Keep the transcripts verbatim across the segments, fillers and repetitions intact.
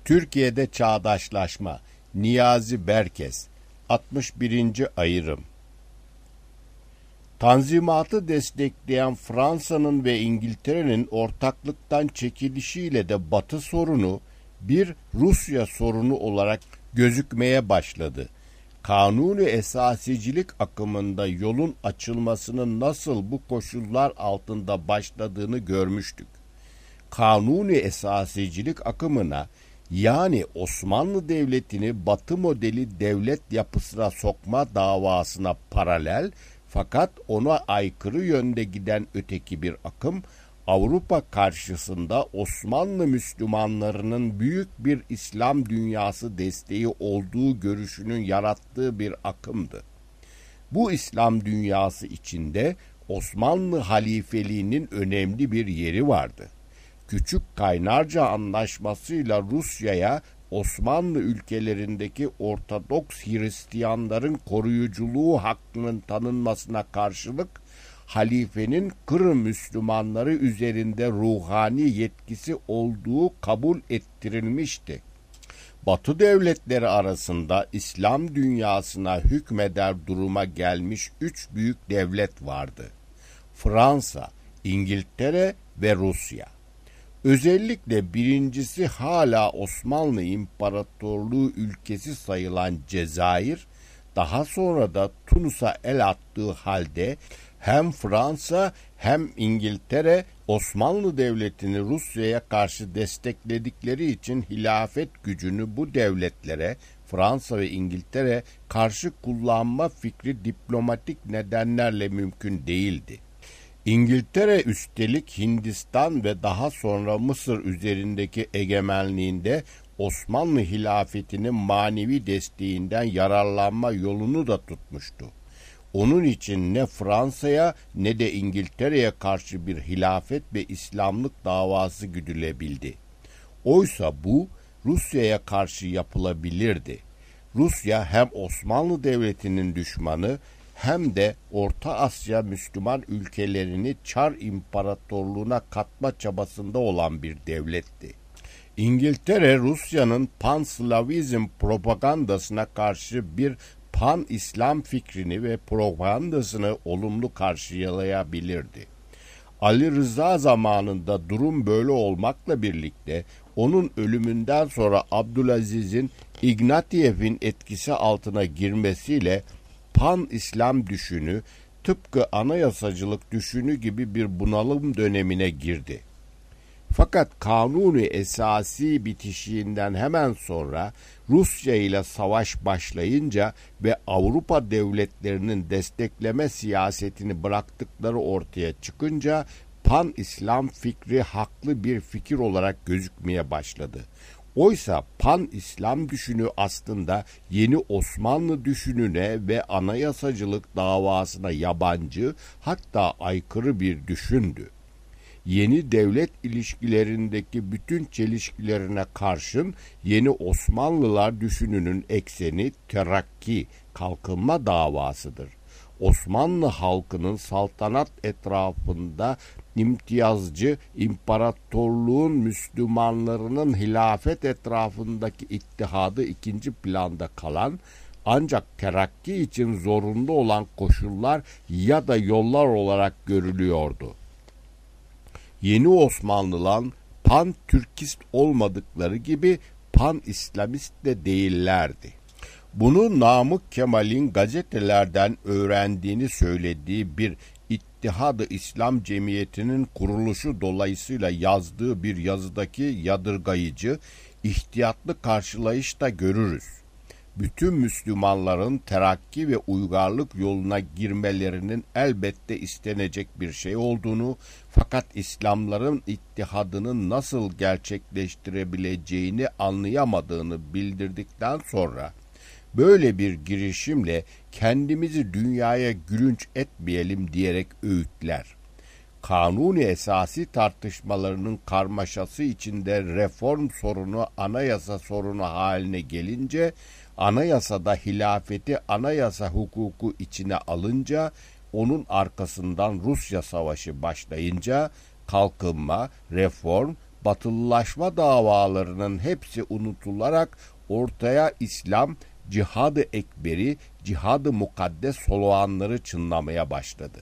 Türkiye'de çağdaşlaşma. Niyazi Berkes. altmış birinci ayrım. Tanzimatı destekleyen Fransa'nın ve İngiltere'nin ortaklıktan çekilişiyle de Batı sorunu bir Rusya sorunu olarak gözükmeye başladı. Kanuni esasicilik akımında yolun açılmasının nasıl bu koşullar altında başladığını görmüştük. Kanuni esasicilik akımına, yani Osmanlı Devleti'ni Batı modeli devlet yapısına sokma davasına paralel fakat ona aykırı yönde giden öteki bir akım, Avrupa karşısında Osmanlı Müslümanlarının büyük bir İslam dünyası desteği olduğu görüşünün yarattığı bir akımdı. Bu İslam dünyası içinde Osmanlı halifeliğinin önemli bir yeri vardı. Küçük Kaynarca Anlaşması'yla Rusya'ya Osmanlı ülkelerindeki Ortodoks Hristiyanların koruyuculuğu hakkının tanınmasına karşılık halifenin Kırım Müslümanları üzerinde ruhani yetkisi olduğu kabul ettirilmişti. Batı devletleri arasında İslam dünyasına hükmeder duruma gelmiş üç büyük devlet vardı: Fransa, İngiltere ve Rusya. Özellikle birincisi hala Osmanlı İmparatorluğu ülkesi sayılan Cezayir, daha sonra da Tunus'a el attığı halde hem Fransa hem İngiltere Osmanlı Devleti'ni Rusya'ya karşı destekledikleri için hilafet gücünü bu devletlere, Fransa ve İngiltere karşı kullanma fikri diplomatik nedenlerle mümkün değildi. İngiltere üstelik Hindistan ve daha sonra Mısır üzerindeki egemenliğinde Osmanlı hilafetinin manevi desteğinden yararlanma yolunu da tutmuştu. Onun için ne Fransa'ya ne de İngiltere'ye karşı bir hilafet ve İslamlık davası güdülebildi. Oysa bu Rusya'ya karşı yapılabilirdi. Rusya hem Osmanlı Devleti'nin düşmanı hem de Orta Asya Müslüman ülkelerini Çar İmparatorluğu'na katma çabasında olan bir devletti. İngiltere, Rusya'nın Pan-Slavizm propagandasına karşı bir Pan-İslam fikrini ve propagandasını olumlu karşılayabilirdi. Ali Rıza zamanında durum böyle olmakla birlikte onun ölümünden sonra Abdülaziz'in İgnatiyev'in etkisi altına girmesiyle Pan-İslam düşünü tıpkı anayasacılık düşünü gibi bir bunalım dönemine girdi. Fakat Kanuni esası bitişiğinden hemen sonra Rusya ile savaş başlayınca ve Avrupa devletlerinin destekleme siyasetini bıraktıkları ortaya çıkınca Pan-İslam fikri haklı bir fikir olarak gözükmeye başladı. Oysa Pan-İslam düşünü aslında yeni Osmanlı düşününe ve anayasacılık davasına yabancı, hatta aykırı bir düşündü. Yeni devlet ilişkilerindeki bütün çelişkilerine karşın yeni Osmanlılar düşününün ekseni terakki, kalkınma davasıdır. Osmanlı halkının saltanat etrafında imtiyazcı, imparatorluğun Müslümanlarının hilafet etrafındaki ittihadı ikinci planda kalan, ancak terakki için zorunlu olan koşullar ya da yollar olarak görülüyordu. Yeni Osmanlılar pan-Türkist olmadıkları gibi pan-İslamist de değillerdi. Bunu Namık Kemal'in gazetelerden öğrendiğini söylediği bir İttihad-ı İslam Cemiyeti'nin kuruluşu dolayısıyla yazdığı bir yazıdaki yadırgayıcı, ihtiyatlı karşılayışta görürüz. Bütün Müslümanların terakki ve uygarlık yoluna girmelerinin elbette istenecek bir şey olduğunu, fakat İslamların ittihadını nasıl gerçekleştirebileceğini anlayamadığını bildirdikten sonra, böyle bir girişimle kendimizi dünyaya gülünç etmeyelim diyerek öğütler. Kanuni esası tartışmalarının karmaşası içinde reform sorunu anayasa sorunu haline gelince, anayasada hilafeti anayasa hukuku içine alınca, onun arkasından Rusya Savaşı başlayınca kalkınma, reform, batılılaşma davalarının hepsi unutularak ortaya İslam, Cihad-ı Ekberi, Cihad-ı Mukaddes soloğanları çınlamaya başladı.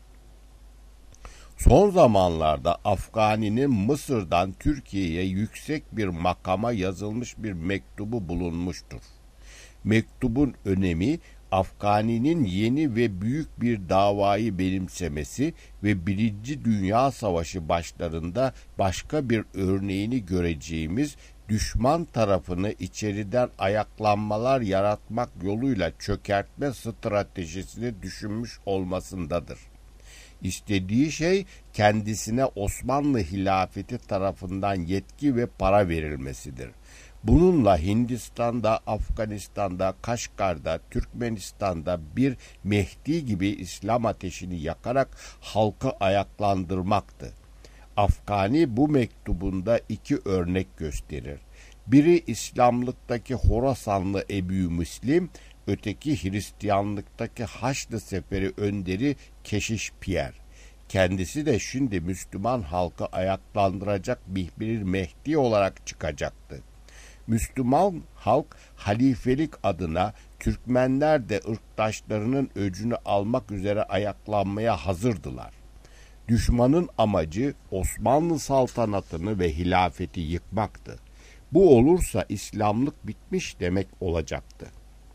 Son zamanlarda Afgani'nin Mısır'dan Türkiye'ye yüksek bir makama yazılmış bir mektubu bulunmuştur. Mektubun önemi, Afgani'nin yeni ve büyük bir davayı benimsemesi ve Birinci Dünya Savaşı başlarında başka bir örneğini göreceğimiz düşman tarafını içeriden ayaklanmalar yaratmak yoluyla çökertme stratejisini düşünmüş olmasındadır. İstediği şey kendisine Osmanlı hilafeti tarafından yetki ve para verilmesidir. Bununla Hindistan'da, Afganistan'da, Kaşgar'da, Türkmenistan'da bir Mehdi gibi İslam ateşini yakarak halkı ayaklandırmaktı. Afgani bu mektubunda iki örnek gösterir. Biri İslamlıktaki Horasanlı Ebu Müslim, öteki Hristiyanlıktaki Haçlı Seferi önderi Keşiş Pierre. Kendisi de şimdi Müslüman halkı ayaklandıracak bir Mehdi olarak çıkacaktı. Müslüman halk halifelik adına Türkmenler de ırktaşlarının öcünü almak üzere ayaklanmaya hazırdılar. Düşmanın amacı Osmanlı saltanatını ve hilafeti yıkmaktı. Bu olursa İslamlık bitmiş demek olacaktı.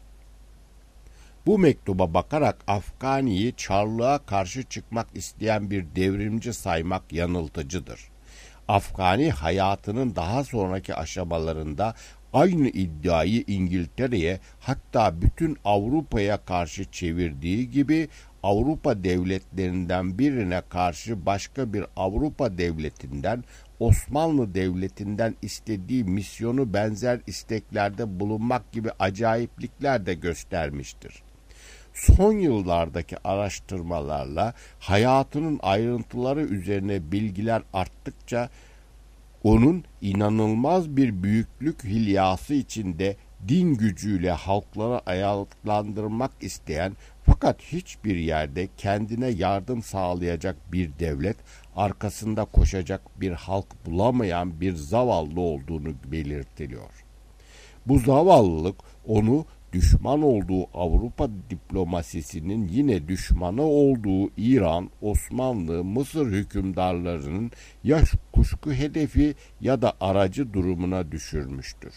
Bu mektuba bakarak Afgani'yi Çarlığa karşı çıkmak isteyen bir devrimci saymak yanıltıcıdır. Afgani hayatının daha sonraki aşamalarında aynı iddiayı İngiltere'ye, hatta bütün Avrupa'ya karşı çevirdiği gibi Avrupa devletlerinden birine karşı başka bir Avrupa devletinden, Osmanlı Devleti'nden istediği misyonu benzer isteklerde bulunmak gibi acayiplikler de göstermiştir. Son yıllardaki araştırmalarla hayatının ayrıntıları üzerine bilgiler arttıkça onun inanılmaz bir büyüklük hilyası içinde din gücüyle halkları ayaklandırmak isteyen fakat hiçbir yerde kendine yardım sağlayacak bir devlet, arkasında koşacak bir halk bulamayan bir zavallı olduğunu belirtiliyor. Bu zavallılık onu düşman olduğu Avrupa diplomasisinin yine düşmanı olduğu İran, Osmanlı, Mısır hükümdarlarının ya kuşku hedefi ya da aracı durumuna düşürmüştür.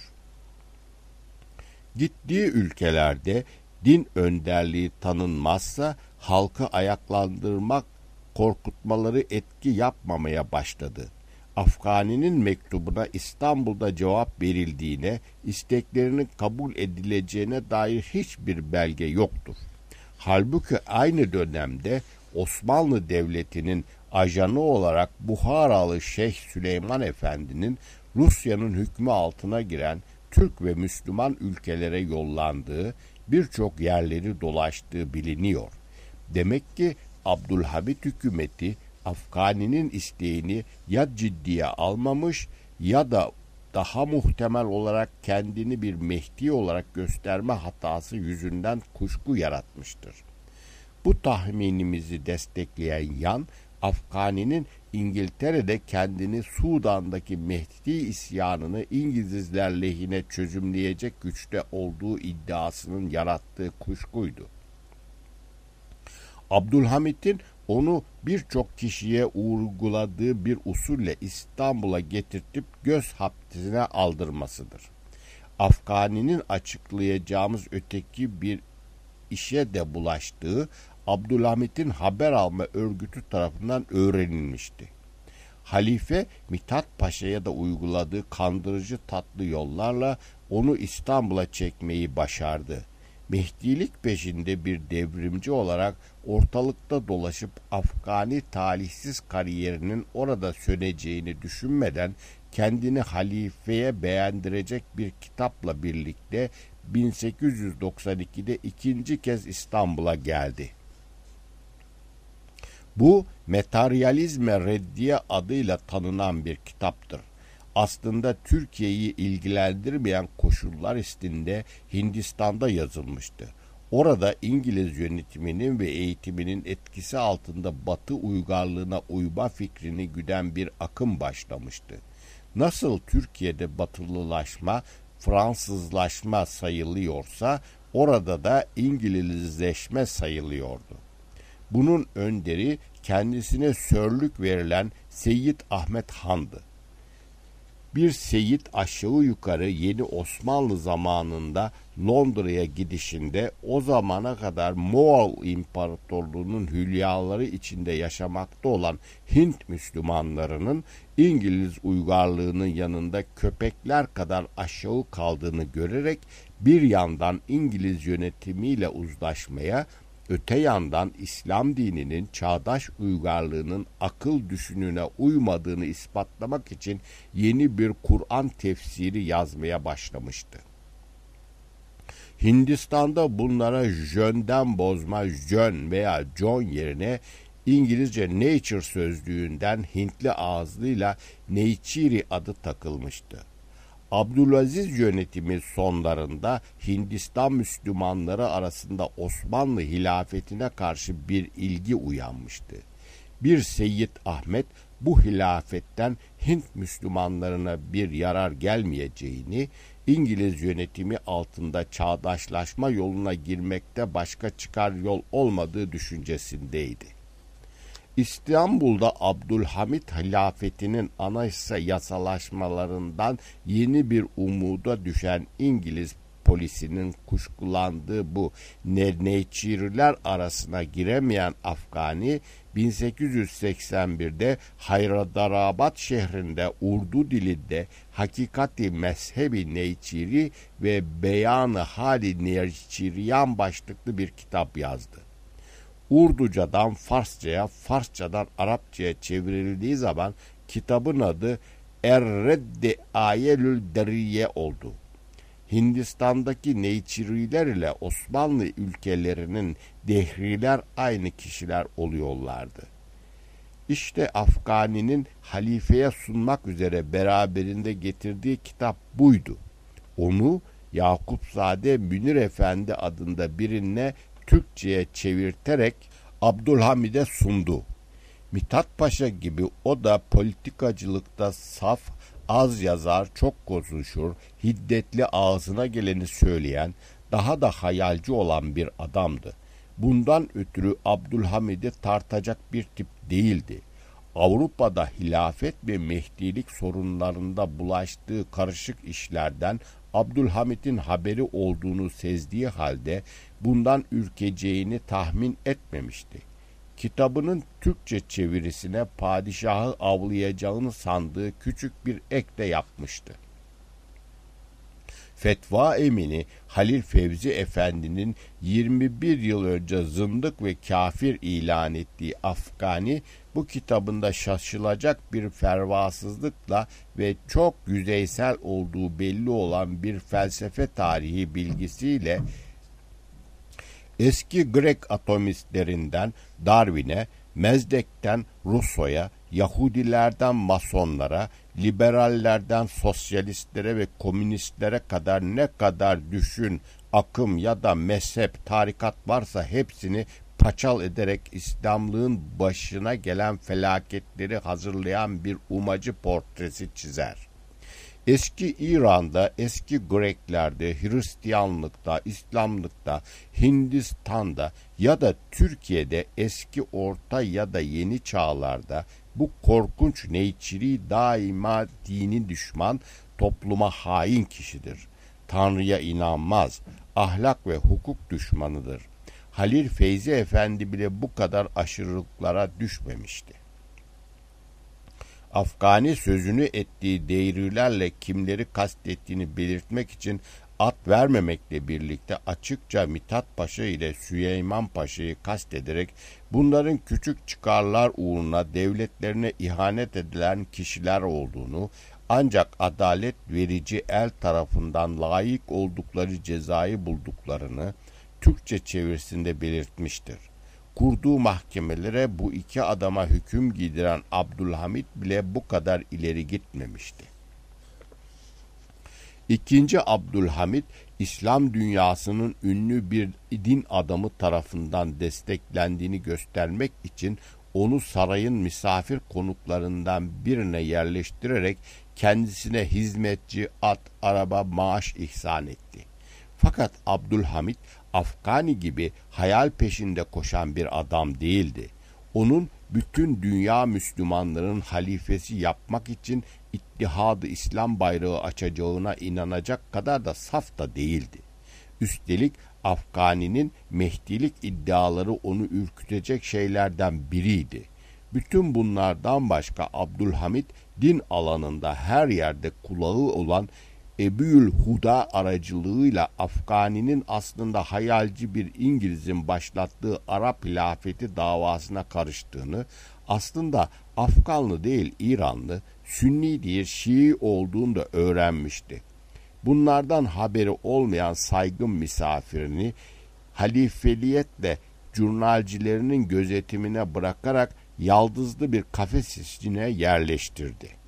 Gittiği ülkelerde din önderliği tanınmazsa halkı ayaklandırmak, korkutmaları etki yapmamaya başladı. Afgani'nin mektubuna İstanbul'da cevap verildiğine, isteklerinin kabul edileceğine dair hiçbir belge yoktur. Halbuki aynı dönemde Osmanlı Devleti'nin ajanı olarak Buharalı Şeyh Süleyman Efendi'nin Rusya'nın hükmü altına giren Türk ve Müslüman ülkelere yollandığı, birçok yerleri dolaştığı biliniyor. Demek ki Abdülhamit hükümeti Afgani'nin isteğini ya ciddiye almamış ya da daha muhtemel olarak kendini bir Mehdi olarak gösterme hatası yüzünden kuşku yaratmıştır. Bu tahminimizi destekleyen yan, Afgani'nin İngiltere'de kendini Sudan'daki Mehdi isyanını İngilizler lehine çözümleyecek güçte olduğu iddiasının yarattığı kuşkuydu. Abdülhamit'in onu birçok kişiye uyguladığı bir usulle İstanbul'a getirtip göz hapsine aldırmasıdır. Afgani'nin açıklayacağımız öteki bir işe de bulaştığı Abdülhamit'in haber alma örgütü tarafından öğrenilmişti. Halife Mithat Paşa'ya da uyguladığı kandırıcı tatlı yollarla onu İstanbul'a çekmeyi başardı. Mehdilik peşinde bir devrimci olarak ortalıkta dolaşıp Afgani talihsiz kariyerinin orada söneceğini düşünmeden kendini halifeye beğendirecek bir kitapla birlikte bin sekiz yüz doksan ikide ikinci kez İstanbul'a geldi. Bu Materyalizme Reddiye adıyla tanınan bir kitaptır. Aslında Türkiye'yi ilgilendirmeyen koşullar üstünde Hindistan'da yazılmıştı. Orada İngiliz yönetiminin ve eğitiminin etkisi altında Batı uygarlığına uyma fikrini güden bir akım başlamıştı. Nasıl Türkiye'de batılılaşma, Fransızlaşma sayılıyorsa orada da İngilizleşme sayılıyordu. Bunun önderi kendisine sörlük verilen Seyyid Ahmet Han'dı. Bir Seyyid aşağı yukarı Yeni Osmanlı zamanında Londra'ya gidişinde o zamana kadar Moğol İmparatorluğu'nun hülyaları içinde yaşamakta olan Hint Müslümanlarının İngiliz uygarlığının yanında köpekler kadar aşağı kaldığını görerek bir yandan İngiliz yönetimiyle uzlaşmaya, öte yandan İslam dininin çağdaş uygarlığının akıl düşününe uymadığını ispatlamak için yeni bir Kur'an tefsiri yazmaya başlamıştı. Hindistan'da bunlara Jön'den bozma Jön veya John yerine İngilizce nature sözlüğünden Hintli ağızlığıyla Neychiri adı takılmıştı. Abdülaziz yönetimi sonlarında Hindistan Müslümanları arasında Osmanlı hilafetine karşı bir ilgi uyanmıştı. Bir Seyyid Ahmet bu hilafetten Hint Müslümanlarına bir yarar gelmeyeceğini, İngiliz yönetimi altında çağdaşlaşma yoluna girmekte başka çıkar yol olmadığı düşüncesindeydi. İstanbul'da Abdülhamit hilafetinin anayasa yasalaşmalarından yeni bir umuda düşen İngiliz polisinin kuşkulandığı bu Neyçiriler arasına giremeyen Afgani, bin sekiz yüz seksen birde Haydarabad şehrinde Urdu dilinde Hakikati Mezhebi Neyçiri ve Beyanı Hali Neyçiriyan başlıklı bir kitap yazdı. Urducadan Farsçaya, Farsçadan Arapçaya çevrildiği zaman kitabın adı Er-Reddi Ayelül Deriye oldu. Hindistan'daki Neyçiriler ile Osmanlı ülkelerinin dehriler aynı kişiler oluyorlardı. İşte Afgani'nin halifeye sunmak üzere beraberinde getirdiği kitap buydu. Onu Yakupzade Münir Efendi adında birine Türkçe'ye çevirterek Abdülhamid'e sundu. Mithat Paşa gibi o da politikacılıkta saf, az yazar, çok konuşur, hiddetli ağzına geleni söyleyen, daha da hayalci olan bir adamdı. Bundan ötürü Abdülhamid'i tartacak bir tip değildi. Avrupa'da hilafet ve mehdilik sorunlarında bulaştığı karışık işlerden Abdülhamid'in haberi olduğunu sezdiği halde bundan ürkeceğini tahmin etmemişti. Kitabının Türkçe çevirisine padişahı avlayacağını sandığı küçük bir ek de yapmıştı. Fetva emini Halil Fevzi Efendi'nin yirmi bir yıl önce zındık ve kafir ilan ettiği Afgani, bu kitabında şaşılacak bir fervasızlıkla ve çok yüzeysel olduğu belli olan bir felsefe tarihi bilgisiyle eski Grek atomistlerinden Darwin'e, Mezdek'ten Rousseau'ya, Yahudilerden Masonlara, liberallerden sosyalistlere ve komünistlere kadar ne kadar düşün, akım ya da mezhep, tarikat varsa hepsini paçal ederek İslamlığın başına gelen felaketleri hazırlayan bir umacı portresi çizer. Eski İran'da, eski Greklerde, Hristiyanlıkta, İslamlıkta, Hindistan'da ya da Türkiye'de eski orta ya da yeni çağlarda bu korkunç Neyçiri daima dini düşman, topluma hain kişidir. Tanrı'ya inanmaz, ahlak ve hukuk düşmanıdır. Halil Feyzi Efendi bile bu kadar aşırılıklara düşmemişti. Afgani sözünü ettiği devrilerle kimleri kastettiğini belirtmek için ad vermemekle birlikte açıkça Mithat Paşa ile Süleyman Paşa'yı kastederek bunların küçük çıkarlar uğruna devletlerine ihanet edilen kişiler olduğunu, ancak adalet verici el tarafından layık oldukları cezayı bulduklarını Türkçe çevirisinde belirtmiştir. Kurduğu mahkemelere bu iki adama hüküm giydiren Abdülhamid bile bu kadar ileri gitmemişti. İkinci Abdülhamid, İslam dünyasının ünlü bir din adamı tarafından desteklendiğini göstermek için onu sarayın misafir konuklarından birine yerleştirerek kendisine hizmetçi, at, araba, maaş ihsan etti. Fakat Abdülhamit Afgani gibi hayal peşinde koşan bir adam değildi. Onun bütün dünya Müslümanların halifesi yapmak için İttihadı İslam bayrağı açacağına inanacak kadar da saf da değildi. Üstelik Afgani'nin Mehdilik iddiaları onu ürkütecek şeylerden biriydi. Bütün bunlardan başka Abdülhamit din alanında her yerde kulağı olan Ebu'l Huda aracılığıyla Afgani'nin aslında hayalci bir İngiliz'in başlattığı Arap hilafeti davasına karıştığını, aslında Afganlı değil İranlı, Sünni değil Şii olduğunu da öğrenmişti. Bunlardan haberi olmayan saygın misafirini halifeliyetle jurnalcilerinin gözetimine bırakarak yaldızlı bir kafes içine yerleştirdi.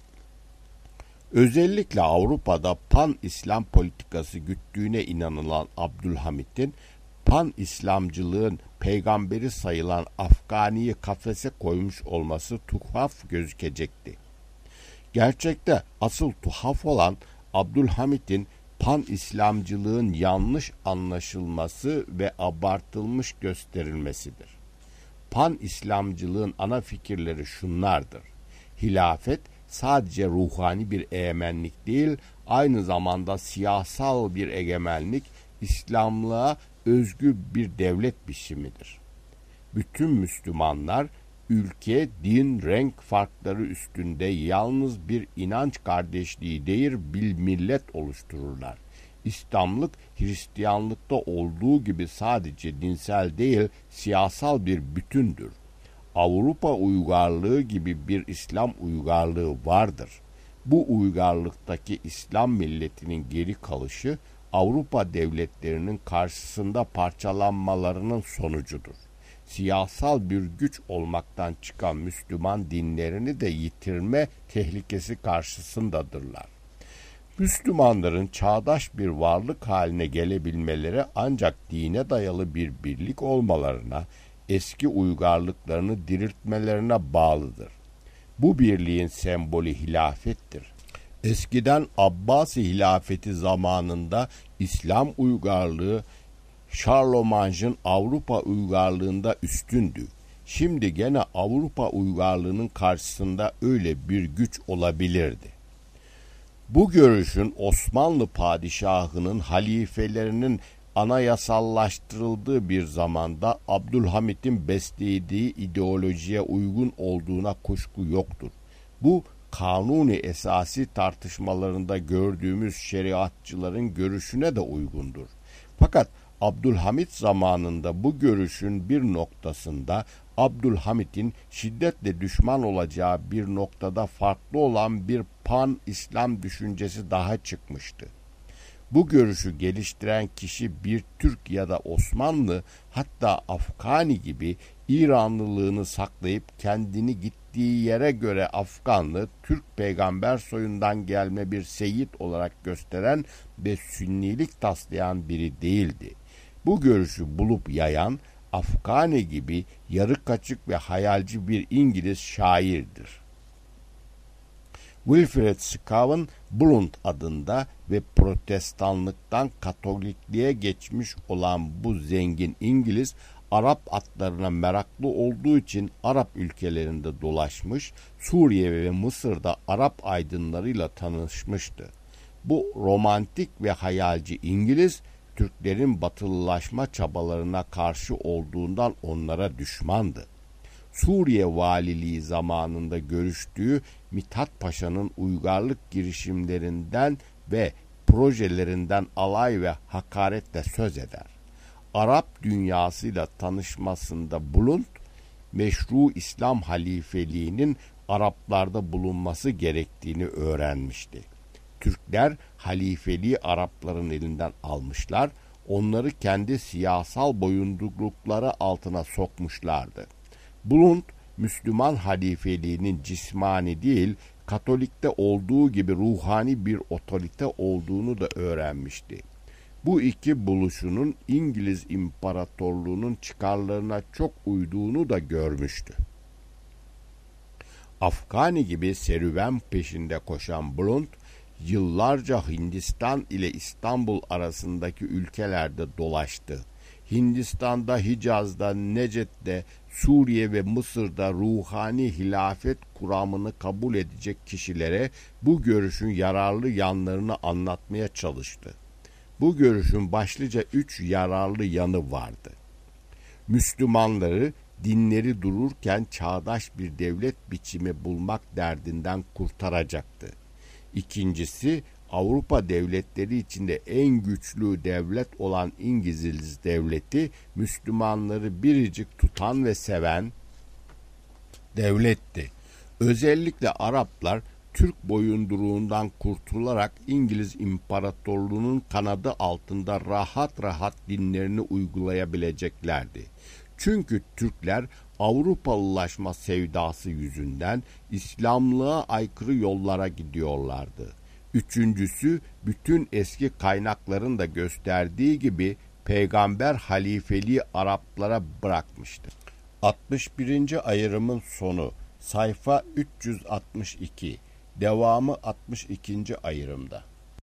Özellikle Avrupa'da pan-İslam politikası güttüğüne inanılan Abdülhamit'in pan-İslamcılığın peygamberi sayılan Afgani'yi kafese koymuş olması tuhaf gözükecekti. Gerçekte asıl tuhaf olan Abdülhamit'in pan-İslamcılığın yanlış anlaşılması ve abartılmış gösterilmesidir. Pan-İslamcılığın ana fikirleri şunlardır: hilafet sadece ruhani bir egemenlik değil, aynı zamanda siyasal bir egemenlik, İslamlığa özgü bir devlet biçimidir. Bütün Müslümanlar ülke, din, renk farkları üstünde yalnız bir inanç kardeşliği değil, bir millet oluştururlar. İslamlık, Hristiyanlıkta olduğu gibi sadece dinsel değil, siyasal bir bütündür. Avrupa uygarlığı gibi bir İslam uygarlığı vardır. Bu uygarlıktaki İslam milletinin geri kalışı, Avrupa devletlerinin karşısında parçalanmalarının sonucudur. Siyasal bir güç olmaktan çıkan Müslüman dinlerini de yitirme tehlikesi karşısındadırlar. Müslümanların çağdaş bir varlık haline gelebilmeleri ancak dine dayalı bir birlik olmalarına, eski uygarlıklarını diriltmelerine bağlıdır. Bu birliğin sembolü hilafettir. Eskiden Abbasi hilafeti zamanında İslam uygarlığı Şarlemagn'ın Avrupa uygarlığında üstündü. Şimdi gene Avrupa uygarlığının karşısında öyle bir güç olabilirdi. Bu görüşün Osmanlı padişahının halifelerinin anayasallaştırıldığı bir zamanda Abdülhamit'in beslediği ideolojiye uygun olduğuna kuşku yoktur. Bu kanuni esası tartışmalarında gördüğümüz şeriatçıların görüşüne de uygundur. Fakat Abdülhamit zamanında bu görüşün bir noktasında Abdülhamit'in şiddetle düşman olacağı bir noktada farklı olan bir pan-İslam düşüncesi daha çıkmıştı. Bu görüşü geliştiren kişi bir Türk ya da Osmanlı, hatta Afgani gibi İranlılığını saklayıp kendini gittiği yere göre Afganlı, Türk peygamber soyundan gelme bir seyit olarak gösteren ve sünnilik taslayan biri değildi. Bu görüşü bulup yayan, Afgani gibi yarı kaçık ve hayalci bir İngiliz şairdir. Wilfred Scawen Blount adında ve Protestanlıktan Katolikliğe geçmiş olan bu zengin İngiliz, Arap atlarına meraklı olduğu için Arap ülkelerinde dolaşmış, Suriye ve Mısır'da Arap aydınlarıyla tanışmıştı. Bu romantik ve hayalci İngiliz, Türklerin batılılaşma çabalarına karşı olduğundan onlara düşmandı. Suriye valiliği zamanında görüştüğü Mithat Paşa'nın uygarlık girişimlerinden ve projelerinden alay ve hakaretle söz eder. Arap dünyasıyla tanışmasında Blount, meşru İslam halifeliğinin Araplarda bulunması gerektiğini öğrenmişti. Türkler halifeliği Arapların elinden almışlar, onları kendi siyasal boyundurlukları altına sokmuşlardı. Blount, Müslüman halifeliğinin cismani değil, Katolik'te olduğu gibi ruhani bir otorite olduğunu da öğrenmişti. Bu iki buluşunun İngiliz İmparatorluğu'nun çıkarlarına çok uyduğunu da görmüştü. Afgani gibi serüven peşinde koşan Blunt, yıllarca Hindistan ile İstanbul arasındaki ülkelerde dolaştı. Hindistan'da, Hicaz'da, Necd'de, Suriye ve Mısır'da ruhani hilafet kuramını kabul edecek kişilere bu görüşün yararlı yanlarını anlatmaya çalıştı. Bu görüşün başlıca üç yararlı yanı vardı. Müslümanları dinleri dururken çağdaş bir devlet biçimi bulmak derdinden kurtaracaktı. İkincisi, Avrupa devletleri içinde en güçlü devlet olan İngiliz devleti, Müslümanları biricik tutan ve seven devletti. Özellikle Araplar, Türk boyunduruğundan kurtularak İngiliz İmparatorluğu'nun kanadı altında rahat rahat dinlerini uygulayabileceklerdi. Çünkü Türkler Avrupalılaşma sevdası yüzünden İslamlığa aykırı yollara gidiyorlardı. Üçüncüsü, bütün eski kaynakların da gösterdiği gibi peygamber halifeliği Araplara bırakmıştı. altmış birinci ayrımın sonu, sayfa üç yüz altmış iki, devamı altmış ikinci ayrımda.